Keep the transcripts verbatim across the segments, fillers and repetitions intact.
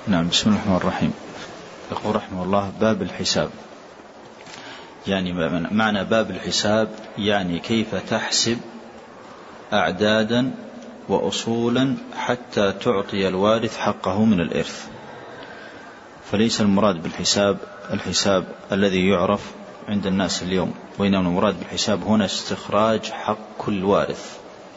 نعم. بسم الله الرحمن الرحيم. يقول رحمه الله: باب الحساب. يعني معنى باب الحساب يعني كيف تحسب أعدادا وأصولا حتى تعطي الوارث حقه من الإرث. فليس المراد بالحساب الحساب الذي يعرف عند الناس اليوم، وإنما المراد بالحساب هنا استخراج حق كل وارث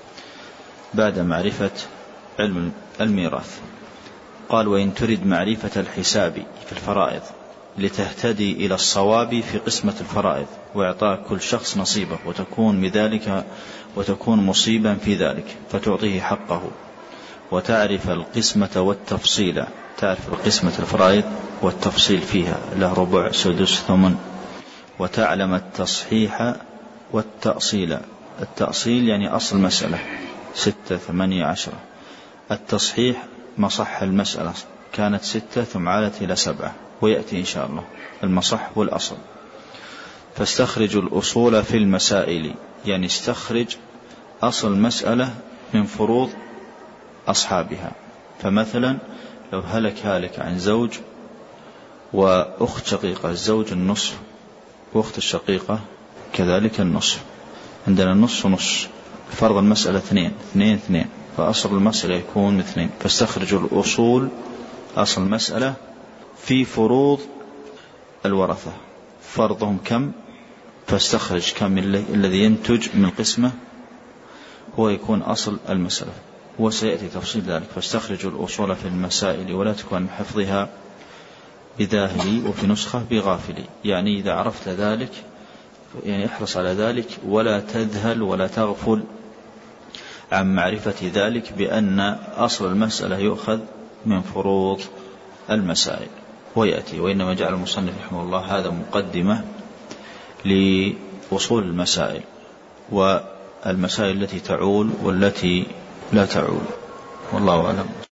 بعد معرفة علم الميراث. قال: وإن تريد معرفة الحساب في الفرائض لتهتدي إلى الصواب في قسمة الفرائض وإعطاء كل شخص نصيبه، وتكون بذلك وتكون مصيبا في ذلك فتعطيه حقه، وتعرف القسمة والتفصيل. تعرف القسمة الفرائض والتفصيل فيها، له ربع سدس ثمن. وتعلم التصحيح والتأصيل. التأصيل يعني أصل مسألة ستة ثمانية عشرة. التصحيح مصح المسألة كانت ستة ثم عادت إلى سبعة، ويأتي إن شاء الله المصح والأصل. فاستخرج الأصول في المسائل، يعني استخرج أصل مسألة من فروض أصحابها. فمثلا لو هلك هالك عن زوج وأخت شقيقة، الزوج النصف وأخت الشقيقة كذلك النصف، عندنا النصف ونصف، فرض المسألة اثنين اثنين اثنين، فأصل المسألة يكون اثنين. فاستخرج الأصول أصل المسألة في فروض الورثة، فرضهم كم، فاستخرج كم الذي ينتج من القسمة هو يكون أصل المسألة، وسيأتي تفصيل ذلك. فاستخرج الأصول في المسائل ولا تكون حفظها بذاهلي، وفي نسخة بغافلي، يعني إذا عرفت ذلك يعني احرص على ذلك ولا تذهل ولا تغفل عن معرفة ذلك، بأن أصل المسألة يؤخذ من فروض المسائل ويأتي. وإنما جعل المصنف رحمه الله هذا مقدمة لوصول المسائل والمسائل التي تعول والتي لا تعول، والله أعلم.